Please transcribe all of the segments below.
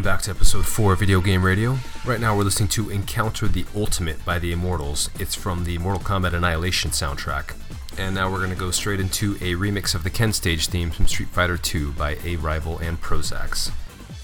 welcome back to episode 4 of Video Game Radio. Right now we're listening to Encounter the Ultimate by the Immortals. It's from the Mortal Kombat Annihilation soundtrack. And now we're going to go straight into a remix of the Ken Stage theme from Street Fighter II by A-Rival and Prozax.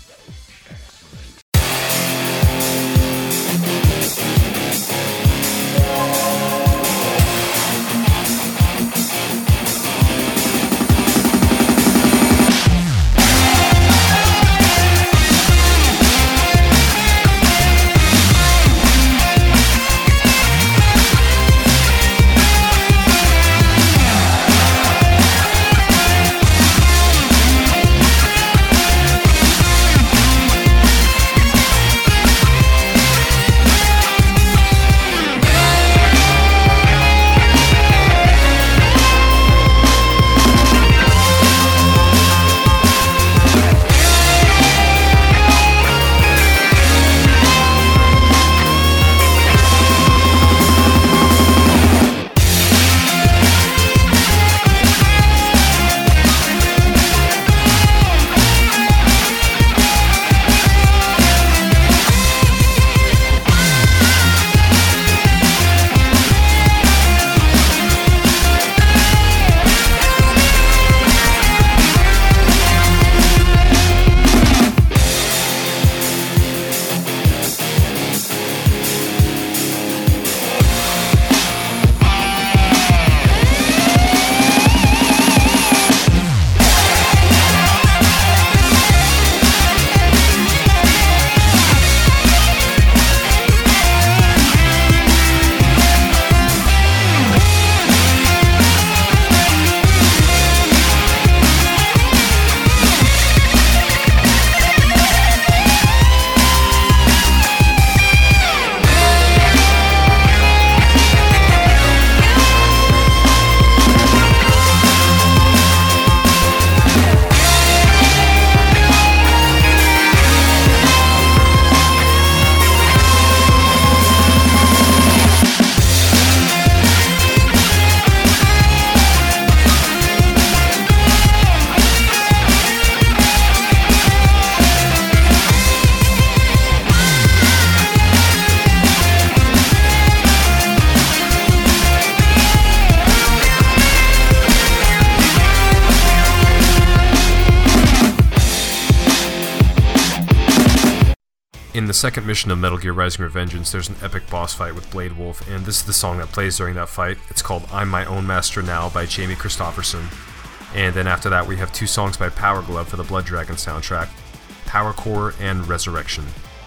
In the second mission of Metal Gear Rising Revengeance, there's an epic boss fight with Blade Wolf, and this is the song that plays during that fight. It's called I'm My Own Master Now by Jamie Christopherson. And then after that, we have two songs by Power Glove for the Blood Dragon soundtrack, Power Core and Resurrection.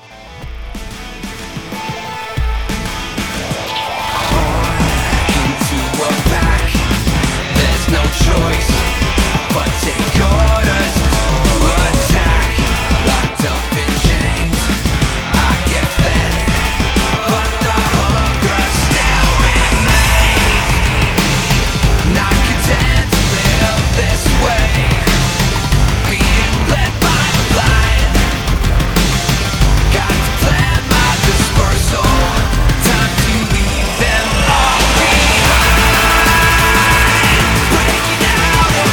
There's no choice but take orders to attack. Locked up in chains, I get fed, but the hunger still remains. Not content to live this way, being led by the blind. Got to plan my dispersal, time to leave them all behind. Breaking out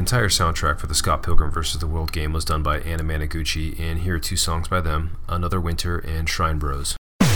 entire soundtrack for the Scott Pilgrim vs. the World game was done by Anna Managuchi, and here are two songs by them, Another Winter and Shrine Bros.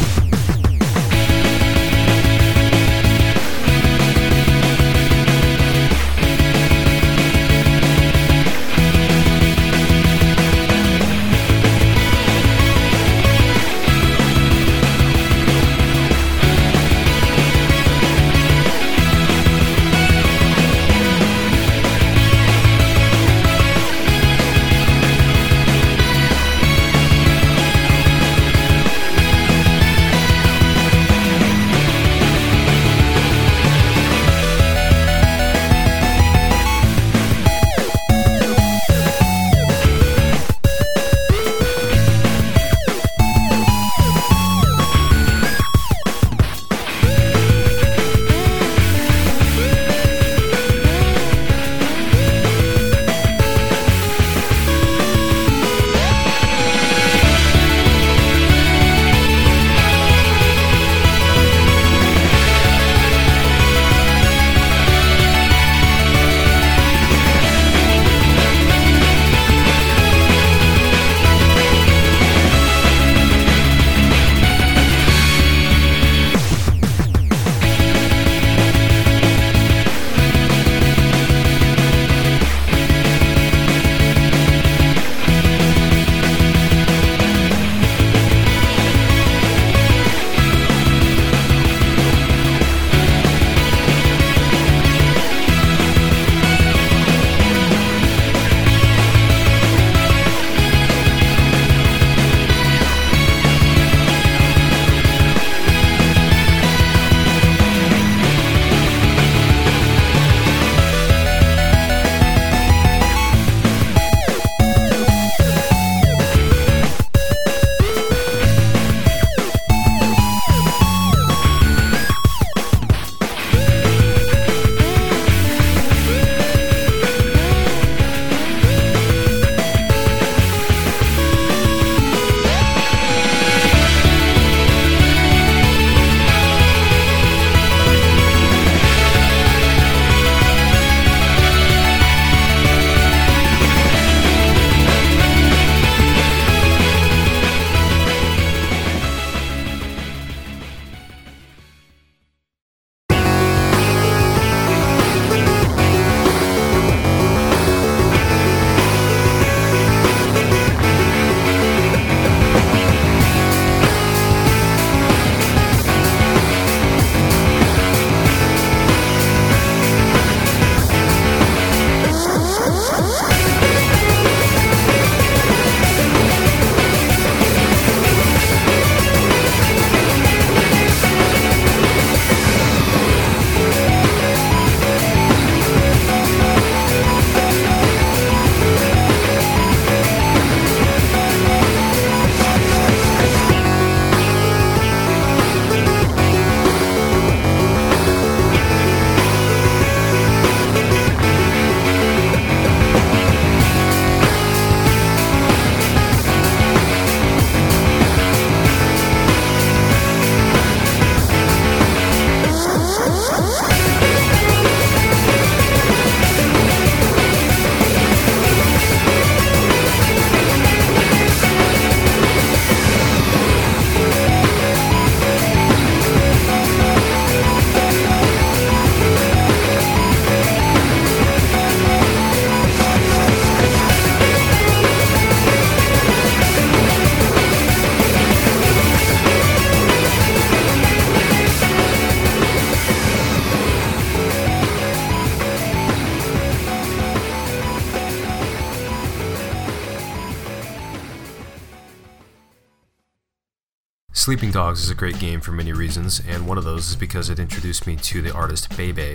Sleeping Dogs is a great game for many reasons, and one of those is because it introduced me to the artist Beibei,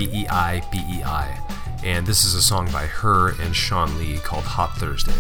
B-E-I-B-E-I, and this is a song by her and Sean Lee called Hot Thursday.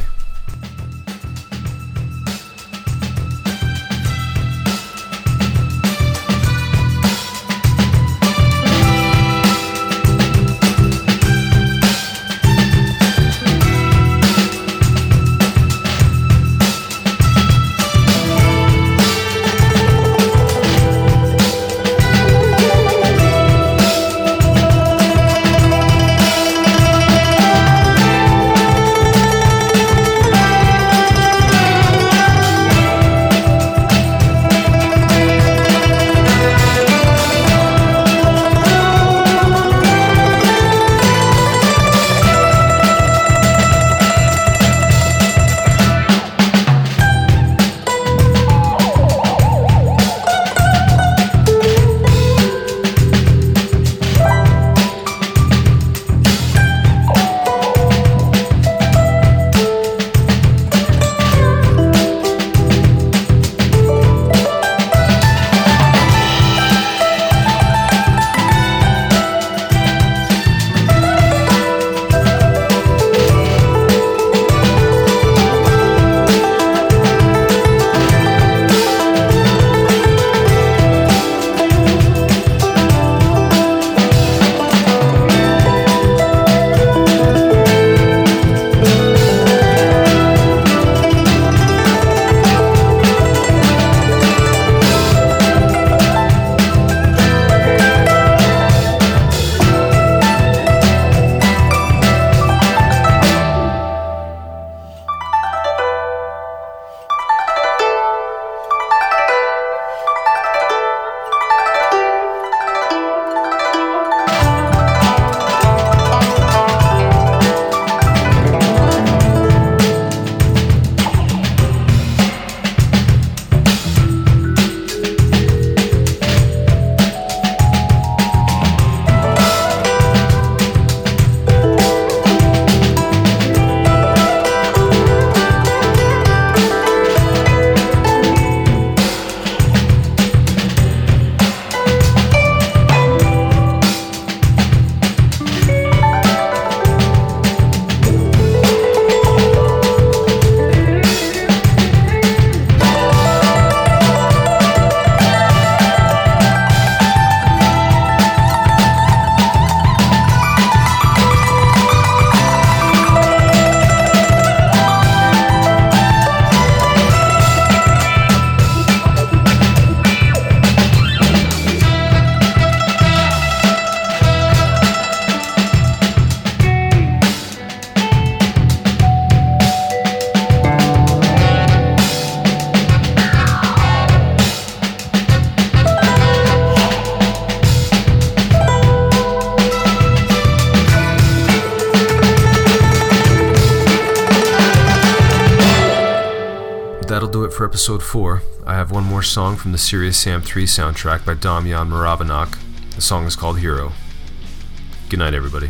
that'll do it for episode 4. I have one more song from the Serious Sam 3 soundtrack by Damian Marabanach. The song is called Hero. Good night, everybody.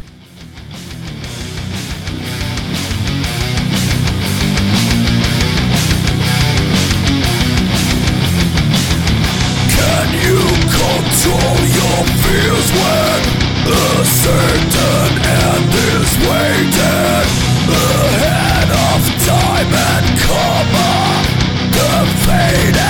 Can you control your fears when a certain end is waiting ahead of time and karma? The fate